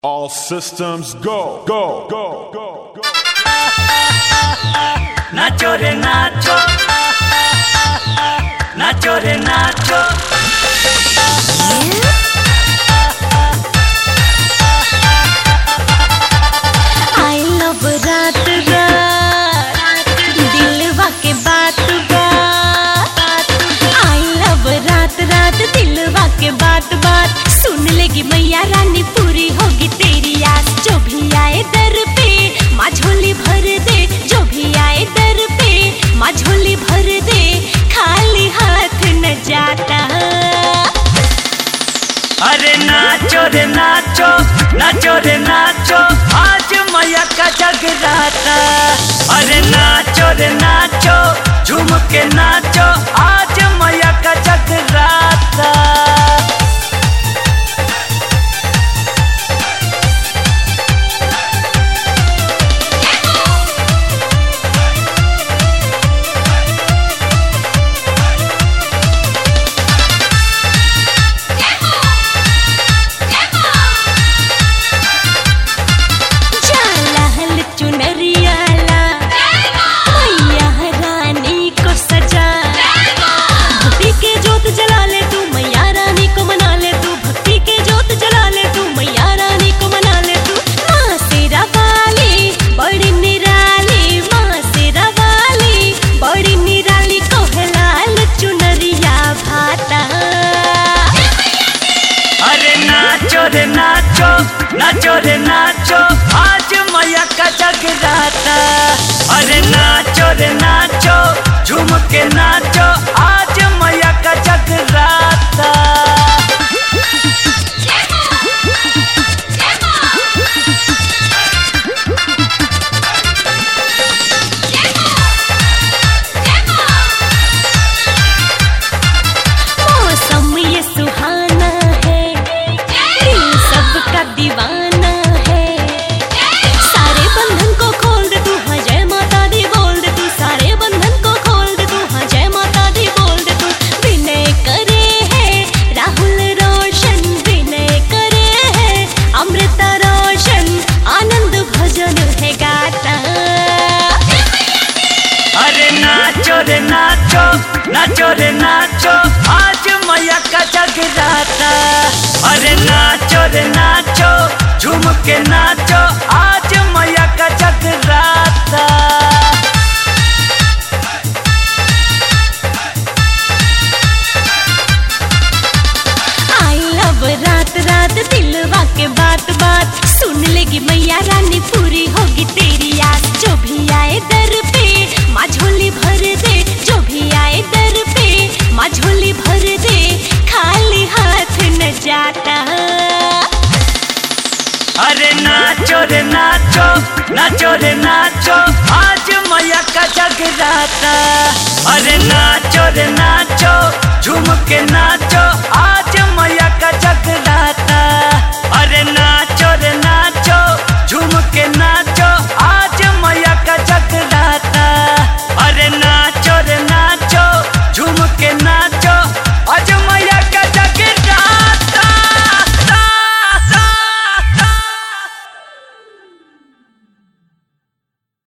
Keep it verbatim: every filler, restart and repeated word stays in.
All systems go, go, go, go, go. Nacho re nacho, nacho re nacho. I love रात रात दिलवा के बात बात I love रात रात दिलवा के बात बात सुन लेगी मैया रानी पूरी होगी तेरी आस जो भी आए दर पे माँ झोली भर दे जो भी आए दर पे माँ झोली भर दे खाली हाथ न जाता अरे नाचो रे नाचो नाचो रे नाचो आज मैया का जगराता अरे नाचो रे नाचो झूम के नाचो आज मैया का जगराता नाचो रे नाचो आज मैया का जगराता अरे नाचो रे नाचो झूम के नाचो आज मैया का जगराता मौसम ये सुहाना है दिल सबका दीवाना है सारे बंधन को खोल दे तू हाँ जय माता दी बोल दे तू सारे बंधन को खोल दे तू हाँ जय माता दी बोल दे तू विनय करे है राहुल रोशन विनय करे है अमृता रोशन आनंद भजन है गाता अरे नाचो रे नाचो नाचो रे नाचो आज मैया का जगराता अरे नाचो रे नाचो झूम के नाचो आज मैया का जगराता I love रात रात दिलवा के बात बात सुन लेगी मैया रानी पूरी होगी तेरी आस जो भी आए दर पे माँ झोली भर दे जो भी आए दर पे माँ झोली भर दे खाली हाथ न जाता अरे नाचो रे नाचो नाचो रे नाचो आज मैया का जगराता अरे नाचो रे नाचो